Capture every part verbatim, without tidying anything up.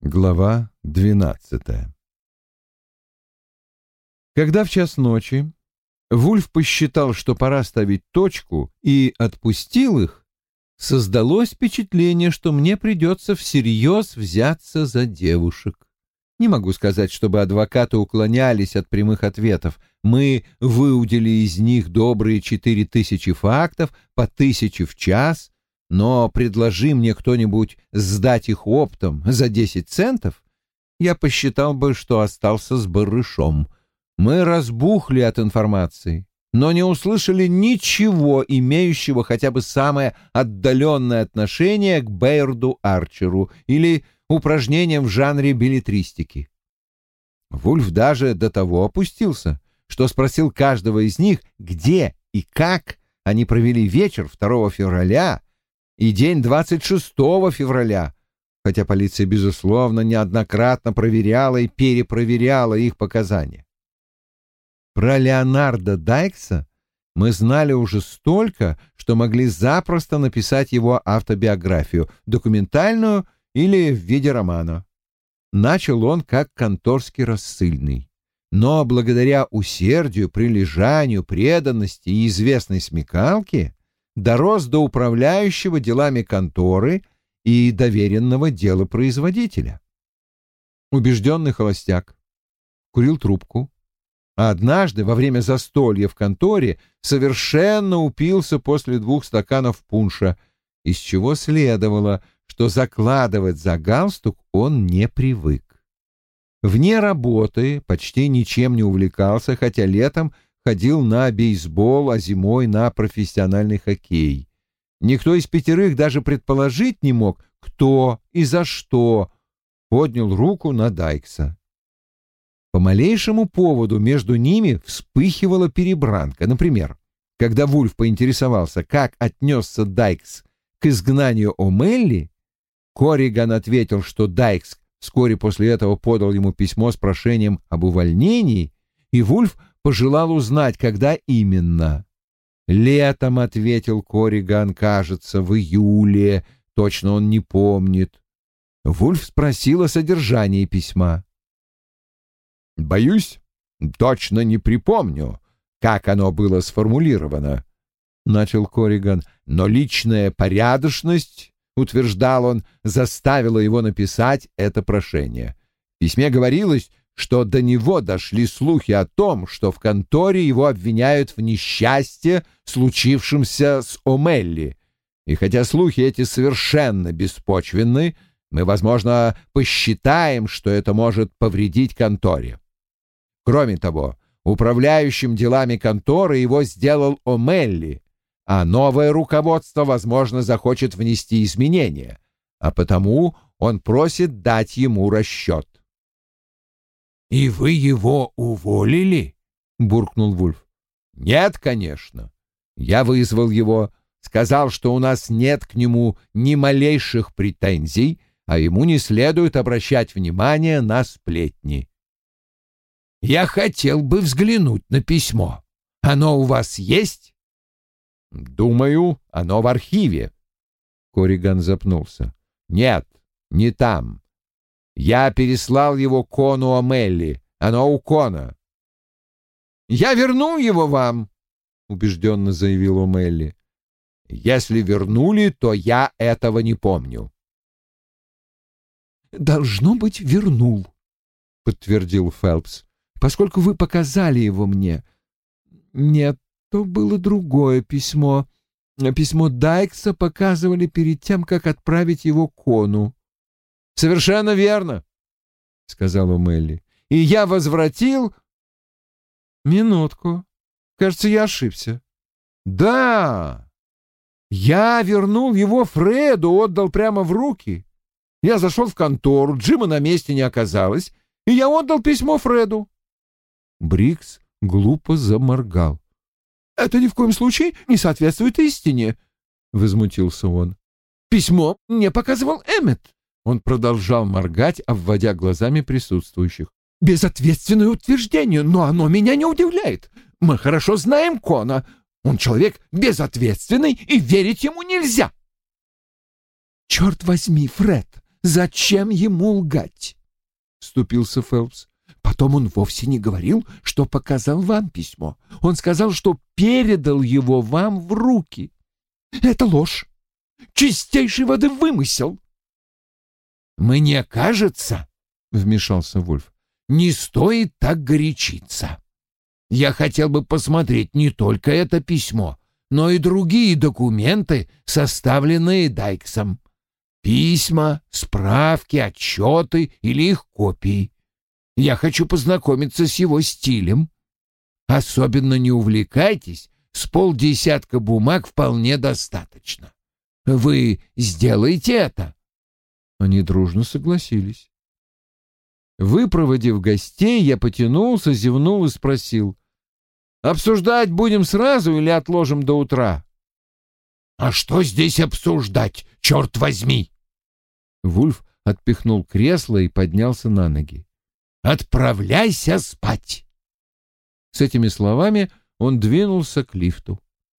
Глава двенадцатая. Когда в час ночи Вульф посчитал, что пора ставить точку, и отпустил их, создалось впечатление, что мне придется всерьез взяться за девушек. Не могу сказать, чтобы адвокаты уклонялись от прямых ответов. Мы выудили из них добрые четыре тысячи фактов, по тысяче в час, но предложи мне кто-нибудь сдать их оптом за десять центов, я посчитал бы, что остался с барышом. Мы разбухли от информации, но не услышали ничего, имеющего хотя бы самое отдаленное отношение к Бейрду Арчеру или упражнениям в жанре беллетристики. Вульф даже до того опустился, что спросил каждого из них, где и как они провели вечер второго февраля и день двадцать шестого февраля, хотя полиция, безусловно, неоднократно проверяла и перепроверяла их показания. Про Леонарда Дайкса мы знали уже столько, что могли запросто написать его автобиографию, документальную или в виде романа. Начал он как конторский рассыльный, но благодаря усердию, прилежанию, преданности и известной смекалке дорос до управляющего делами конторы и доверенного делопроизводителя. Убежденный холостяк, курил трубку, а однажды во время застолья в конторе совершенно упился после двух стаканов пунша, из чего следовало, что закладывать за галстук он не привык. Вне работы почти ничем не увлекался, хотя летом ходил на бейсбол, а зимой на профессиональный хоккей. Никто из пятерых даже предположить не мог, кто и за что поднял руку на Дайкса. По малейшему поводу между ними вспыхивала перебранка. Например, когда Вульф поинтересовался, как отнесся Дайкс к изгнанию О'Мелли, Корриган ответил, что Дайкс вскоре после этого подал ему письмо с прошением об увольнении, и Вульф пожелал узнать, когда именно. «Летом», — ответил Корриган, — «кажется, в июле, точно он не помнит». Вульф спросил о содержании письма. «Боюсь, точно не припомню, как оно было сформулировано», — начал Корриган, — «но личная порядочность, утверждал он, заставила его написать это прошение. В письме говорилось, что до него дошли слухи о том, что в конторе его обвиняют в несчастье, случившемся с О'Мелли. И хотя слухи эти совершенно беспочвенны, мы, возможно, посчитаем, что это может повредить конторе. Кроме того, управляющим делами конторы его сделал О'Мелли, а новое руководство, возможно, захочет внести изменения, а потому он просит дать ему расчет». «И вы его уволили?» — буркнул Вульф. «Нет, конечно. Я вызвал его, сказал, что у нас нет к нему ни малейших претензий, а ему не следует обращать внимание на сплетни». «Я хотел бы взглянуть на письмо. Оно у вас есть?» «Думаю, оно в архиве». Корриган запнулся. «Нет, не там. Я переслал его Кону О'Мелли. Оно у Кона». «Я верну его вам», — убежденно заявил О'Мелли. «Если вернули, то я этого не помню». «Должно быть, вернул», — подтвердил Фелпс, «поскольку вы показали его мне. Нет, то было другое письмо. Письмо Дайкса показывали перед тем, как отправить его Кону». «Совершенно верно», — сказал О'Мелли. «И я возвратил...» «Минутку. Кажется, я ошибся». «Да, я вернул его Фреду, отдал прямо в руки. Я зашел в контору, Джима на месте не оказалось, и я отдал письмо Фреду». Брикс глупо заморгал. «Это ни в коем случае не соответствует истине», — возмутился он. «Письмо мне показывал Эммет». Он продолжал моргать, обводя глазами присутствующих. «Безответственное утверждение, но оно меня не удивляет. Мы хорошо знаем Кона. Он человек безответственный, и верить ему нельзя». «Черт возьми, Фред, Зачем ему лгать? Вступился Фелпс. Потом он вовсе не говорил, что показал вам письмо. Он сказал, что передал его вам в руки. Это ложь. Чистейшей воды вымысел. Мне кажется, — вмешался Вульф, — не стоит так горячиться. Я хотел бы посмотреть не только это письмо, но и другие документы, составленные Дайксом. Письма, справки, отчеты или их копии. Я хочу познакомиться с его стилем. Особенно не увлекайтесь, с полдесятка бумаг вполне достаточно. Вы сделаете это?» Они дружно согласились. Выпроводив гостей, я потянулся, зевнул и спросил: «Обсуждать будем сразу или отложим до утра?» «А что здесь обсуждать, черт возьми?» Вульф отпихнул кресло и поднялся на ноги. «Отправляйся спать!» С этими словами он двинулся к лифту.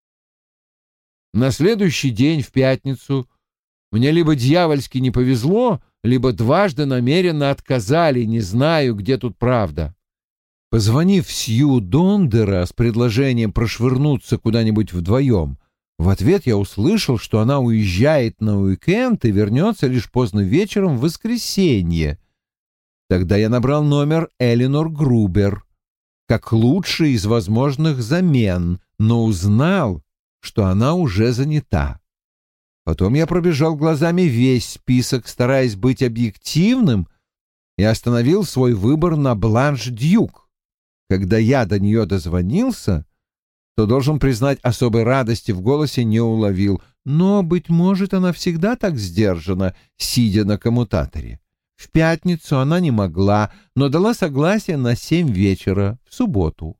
На следующий день, в пятницу, мне либо дьявольски не повезло, либо дважды намеренно отказали, не знаю, где тут правда. Позвонив Сью Дондера с предложением прошвырнуться куда-нибудь вдвоем, в ответ я услышал, что она уезжает на уикенд и вернется лишь поздно вечером в воскресенье. Тогда я набрал номер Эленор Грубер как лучший из возможных замен, но узнал, что она уже занята. Потом я пробежал глазами весь список, стараясь быть объективным, и остановил свой выбор на Бланш Дьюк. Когда я до нее дозвонился, то, должен признать, особой радости в голосе не уловил, но, быть может, она всегда так сдержана, сидя на коммутаторе. В пятницу она не могла, но дала согласие на семь вечера в субботу.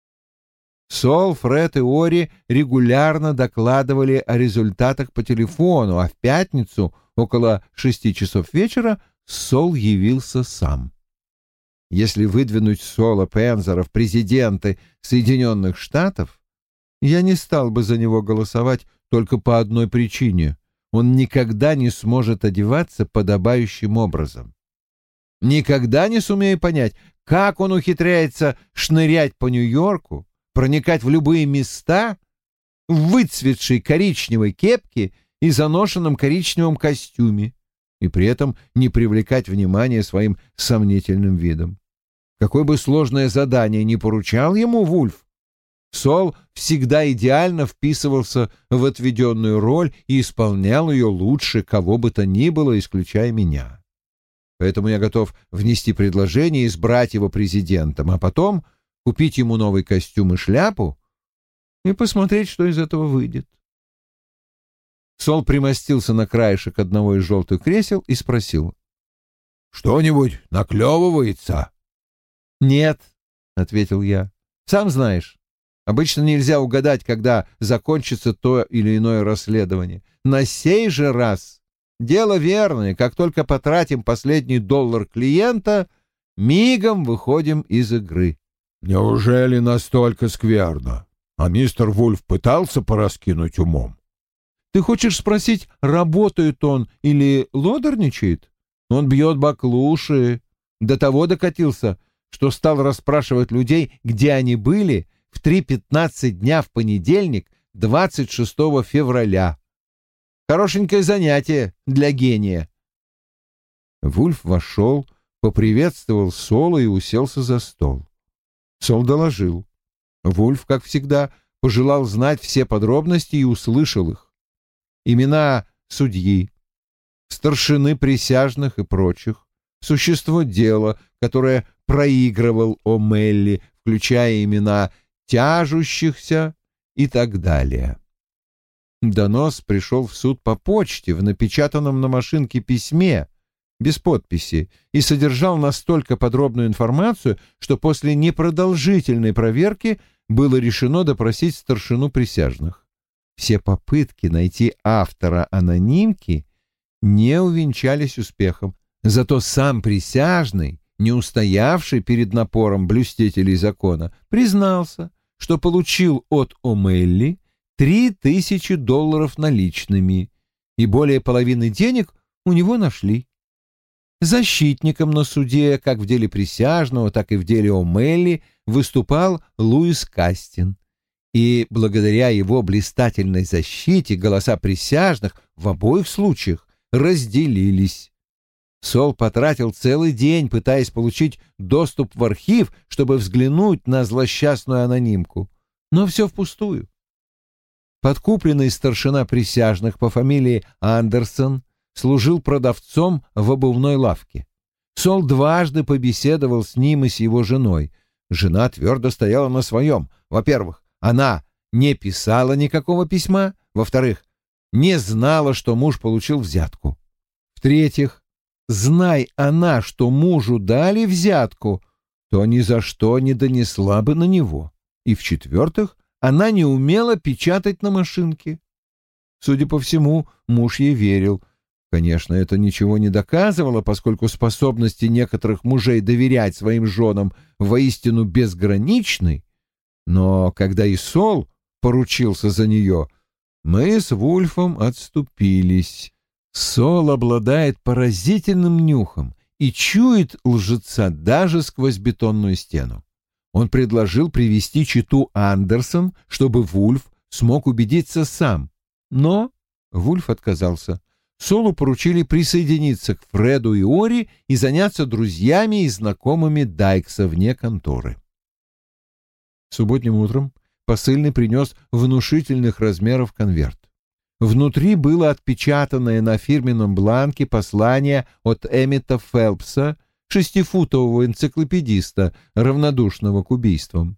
Сол, Фред и Ори регулярно докладывали о результатах по телефону, а в пятницу около шести часов вечера Сол явился сам. Если выдвинуть Сола Пензера в президенты Соединенных Штатов, я не стал бы за него голосовать только по одной причине: он никогда не сможет одеваться подобающим образом. Никогда не сумею понять, как он ухитряется шнырять по Нью-Йорку, проникать в любые места в выцветшей коричневой кепке и заношенном коричневом костюме, и при этом не привлекать внимания своим сомнительным видом. Какое бы сложное задание ни поручал ему Вульф, Сол всегда идеально вписывался в отведенную роль и исполнял ее лучше кого бы то ни было, исключая меня. Поэтому я готов внести предложение избрать его президентом, а потом купить ему новый костюм и шляпу и посмотреть, что из этого выйдет. Сол примостился на краешек одного из желтых кресел и спросил: «Что-нибудь наклевывается?» «Нет», — ответил я. «Сам знаешь, обычно нельзя угадать, когда закончится то или иное расследование. На сей же раз дело верное. Как только потратим последний доллар клиента, мигом выходим из игры». «Неужели настолько скверно? А мистер Вульф пытался пораскинуть умом?» «Ты хочешь спросить, работает он или лодорничает? Он бьет баклуши. До того докатился, что стал расспрашивать людей, где они были в три пятнадцать дня в понедельник, двадцать шестого февраля. Хорошенькое занятие для гения». Вульф вошел, поприветствовал Сола и уселся за стол. Сол доложил. Вульф, как всегда, пожелал знать все подробности и услышал их. Имена судьи, старшины присяжных и прочих, существо дела, которое проигрывал О'Мелли, включая имена тяжущихся и так далее. Донос пришел в суд по почте в напечатанном на машинке письме, без подписи, и содержал настолько подробную информацию, что после непродолжительной проверки было решено допросить старшину присяжных. Все попытки найти автора анонимки не увенчались успехом, зато сам присяжный, не устоявший перед напором блюстителей закона, признался, что получил от О'Мелли три тысячи долларов наличными, и более половины денег у него нашли. Защитником на суде, как в деле присяжного, так и в деле О'Мелли, выступал Луис Кастин. И благодаря его блистательной защите голоса присяжных в обоих случаях разделились. Сол потратил целый день, пытаясь получить доступ в архив, чтобы взглянуть на злосчастную анонимку. Но все впустую. Подкупленный старшина присяжных по фамилии Андерсон служил продавцом в обувной лавке. Сол дважды побеседовал с ним и с его женой. Жена твердо стояла на своем. Во-первых, она не писала никакого письма. Во-вторых, не знала, что муж получил взятку. В-третьих, знай она, что мужу дали взятку, то ни за что не донесла бы на него. И в-четвертых, она не умела печатать на машинке. Судя по всему, муж ей верил. Конечно, это ничего не доказывало, поскольку способности некоторых мужей доверять своим женам воистину безграничны. Но когда и Сол поручился за нее, мы с Вульфом отступились. Сол обладает поразительным нюхом и чует лжеца даже сквозь бетонную стену. Он предложил привести читу Андерсон, чтобы Вульф смог убедиться сам. Но Вульф отказался. Солу поручили присоединиться к Фреду и Ори и заняться друзьями и знакомыми Дайкса вне конторы. Субботним утром посыльный принес внушительных размеров конверт. Внутри было отпечатанное на фирменном бланке послание от Эммета Фелпса, шестифутового энциклопедиста, равнодушного к убийствам.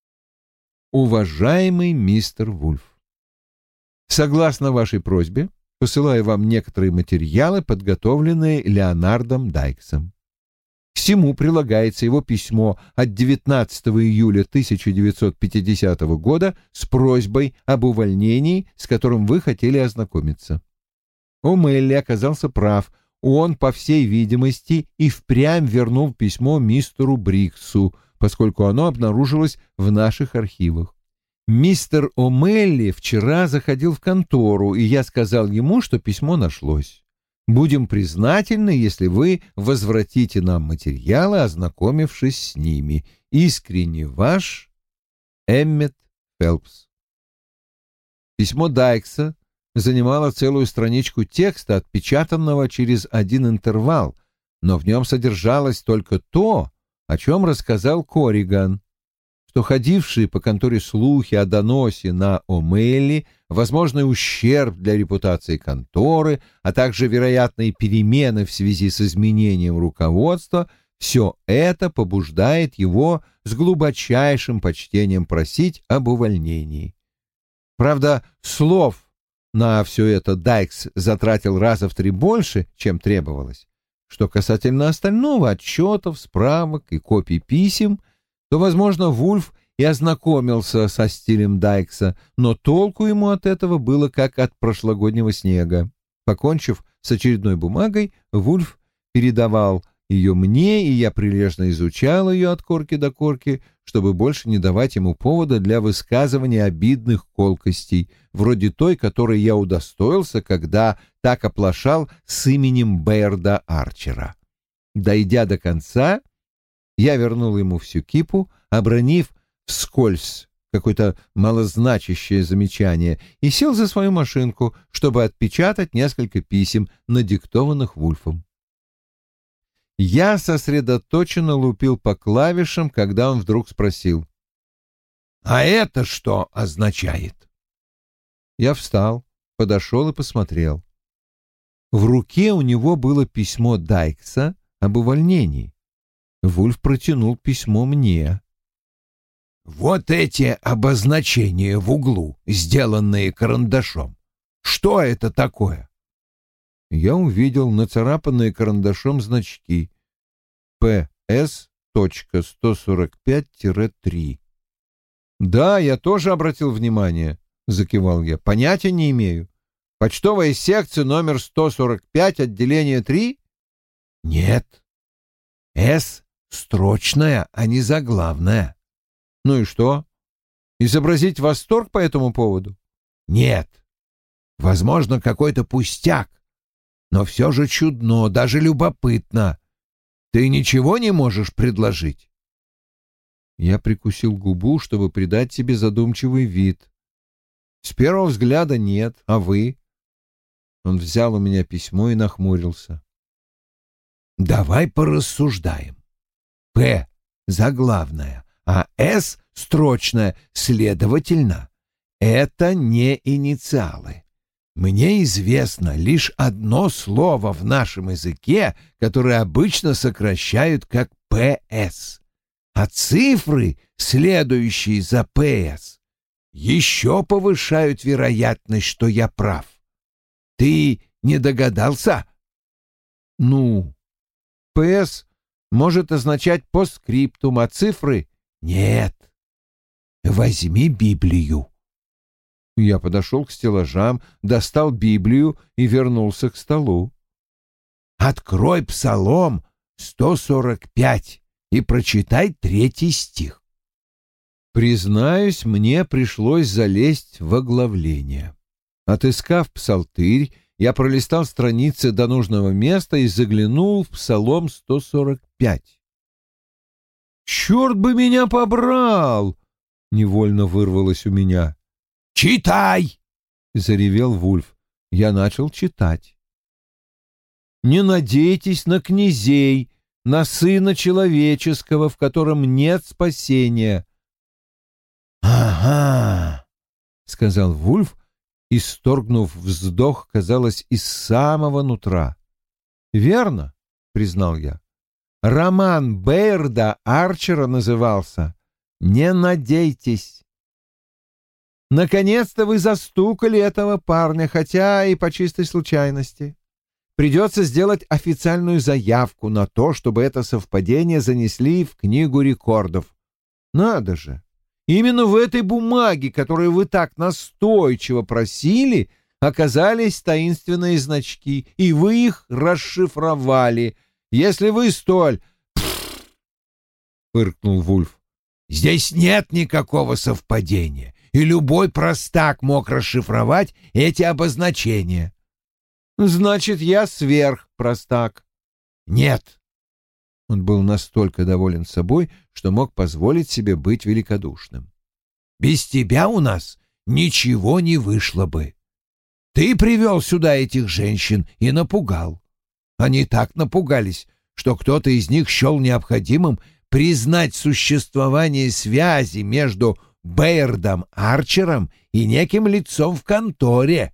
Уважаемый мистер Вульф, согласно вашей просьбе, посылаю вам некоторые материалы, подготовленные Леонардом Дайксом. К всему прилагается его письмо от девятнадцатого июля тысяча девятьсот пятидесятого года с просьбой об увольнении, с которым вы хотели ознакомиться. О'Мелли оказался прав. Он, по всей видимости, и впрямь вернул письмо мистеру Бриксу, поскольку оно обнаружилось в наших архивах. Мистер О'Мелли вчера заходил в контору, и я сказал ему, что письмо нашлось. Будем признательны, если вы возвратите нам материалы, ознакомившись с ними. Искренне ваш Эммет Фелпс. Письмо Дайкса занимало целую страничку текста, отпечатанного через один интервал, но в нем содержалось только то, о чем рассказал Корриган, что ходившие по конторе слухи о доносе на О'Мелли, возможный ущерб для репутации конторы, а также вероятные перемены в связи с изменением руководства, все это побуждает его с глубочайшим почтением просить об увольнении. Правда, слов на все это Дайкс затратил раза в три больше, чем требовалось. Что касательно остального, отчетов, справок и копий писем, то, возможно, Вульф и ознакомился со стилем Дайкса, но толку ему от этого было как от прошлогоднего снега. Покончив с очередной бумагой, Вульф передавал ее мне, и я прилежно изучал ее от корки до корки, чтобы больше не давать ему повода для высказывания обидных колкостей, вроде той, которой я удостоился, когда так оплошал с именем Бэйрда Арчера. Дойдя до конца, я вернул ему всю кипу, обронив вскользь какое-то малозначащее замечание, и сел за свою машинку, чтобы отпечатать несколько писем, надиктованных Вульфом. Я сосредоточенно лупил по клавишам, когда он вдруг спросил: «А это что означает?» Я встал, подошел и посмотрел. В руке у него было письмо Дайкса об увольнении. Вульф протянул письмо мне. «Вот эти обозначения в углу, сделанные карандашом. Что это такое?» Я увидел нацарапанные карандашом значки П С сто сорок пять три. «Да, я тоже обратил внимание», — закивал я. «Понятия не имею. Почтовая секция номер сто сорок пять, отделение три?» «Нет. С строчная, а не заглавная». «Ну и что? Изобразить восторг по этому поводу?» «Нет. Возможно, какой-то пустяк. но все же чудно, даже любопытно. Ты ничего не можешь предложить?» Я прикусил губу, чтобы придать себе задумчивый вид. «С первого взгляда нет, а вы?» Он взял у меня письмо и нахмурился. «Давай порассуждаем. П заглавная, а С строчная, следовательно, это не инициалы. Мне известно лишь одно слово в нашем языке, которое обычно сокращают как П С, а цифры, следующие за П С, еще повышают вероятность, что я прав. Ты не догадался?» «Ну, П С может означать постскриптум, а цифры — нет. Возьми Библию». Я подошел к стеллажам, достал Библию и вернулся к столу. «Открой Псалом сто сорок пять и прочитай третий стих». Признаюсь, мне пришлось залезть в оглавление. Отыскав псалтырь, я пролистал страницы до нужного места и заглянул в Псалом сто сорок пять. «Черт бы меня побрал!» — невольно вырвалось у меня. «Читай!» — заревел Вульф. Я начал читать. «Не надейтесь на князей, на Сына Человеческого, в котором нет спасения». «Ага», — сказал Вульф, исторгнув вздох, казалось, из самого нутра. «Верно», — признал я. «Роман Бейерда Арчера назывался «Не надейтесь». Наконец-то вы застукали этого парня, хотя и по чистой случайности. Придется сделать официальную заявку на то, чтобы это совпадение занесли в книгу рекордов. Надо же! Именно в этой бумаге, которую вы так настойчиво просили, оказались таинственные значки, и вы их расшифровали. Если вы столь... — фыркнул Вульф. «Здесь нет никакого совпадения, и любой простак мог расшифровать эти обозначения». «Значит, я сверхпростак». «Нет». Он был настолько доволен собой, что мог позволить себе быть великодушным. «Без тебя у нас ничего не вышло бы. Ты привел сюда этих женщин и напугал. Они так напугались, что кто-то из них счел необходимым признать существование связи между Бейердом Арчером и неким лицом в конторе».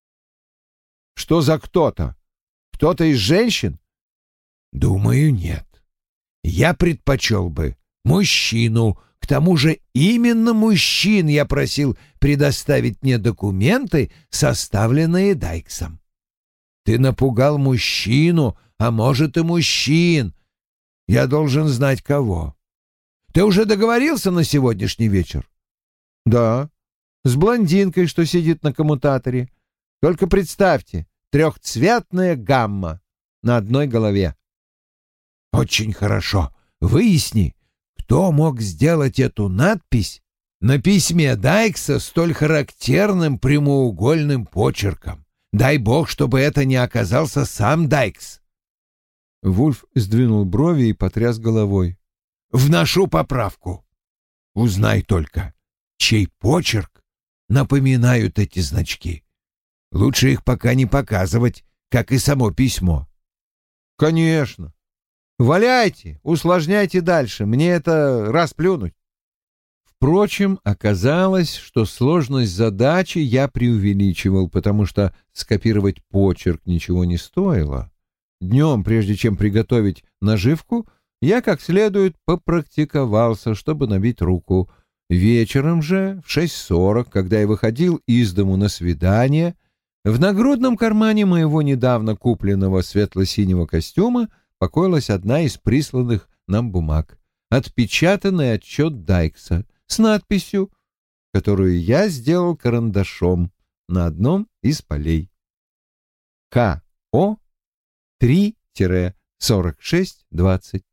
«Что за кто-то? Кто-то из женщин?» «Думаю, нет. Я предпочел бы мужчину. К тому же именно мужчин я просил предоставить мне документы, составленные Дайксом. Ты напугал мужчину, а может и мужчин. Я должен знать, кого. Ты уже договорился на сегодняшний вечер?» «Да, с блондинкой, что сидит на коммутаторе. Только представьте, трехцветная гамма на одной голове». «Очень хорошо. Выясни, кто мог сделать эту надпись на письме Дайкса столь характерным прямоугольным почерком. Дай бог, чтобы это не оказался сам Дайкс». Вульф сдвинул брови и потряс головой. «Вношу поправку. Узнай только, чей почерк напоминают эти значки. Лучше их пока не показывать, как и само письмо». «Конечно. Валяйте, усложняйте дальше, мне это расплюнуть». Впрочем, оказалось, что сложность задачи я преувеличивал, потому что скопировать почерк ничего не стоило. Днем, прежде чем приготовить наживку, я как следует попрактиковался, чтобы набить руку. Вечером же, в шесть сорок, когда я выходил из дому на свидание, в нагрудном кармане моего недавно купленного светло-синего костюма покоилась одна из присланных нам бумаг, отпечатанный отчет Дайкса с надписью, которую я сделал карандашом на одном из полей. К О три сорок шесть двадцать.